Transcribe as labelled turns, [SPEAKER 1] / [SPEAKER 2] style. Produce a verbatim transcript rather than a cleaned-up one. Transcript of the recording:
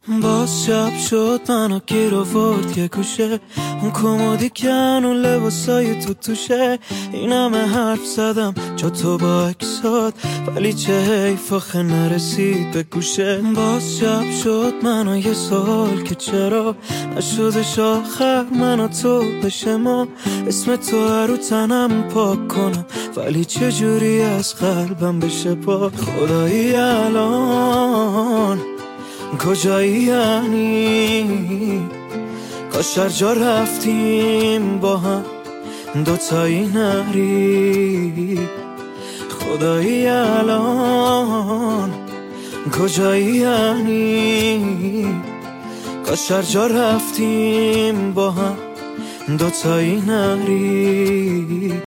[SPEAKER 1] باز شب شد منو گیر آورد یه گوشه، اون کمدی که اون لباسای تو توشه. این همه حرف زدم جا تو با اکسات، ولی چه حیف آخه نرسید به گوشه. باز شب شد منو یه سال که چرا نشدش آخر منو تو بشه ما. اسم تو رو تنم پاک کنم، ولی چجوری از قلبم بشه پاک. خدایی الان کجایی یعنی؟ کاش هر جا رفتیم با هم دوتایی نری. خدایی الان کجایی یعنی؟ کاش هر جا رفتیم با هم دوتایی نری.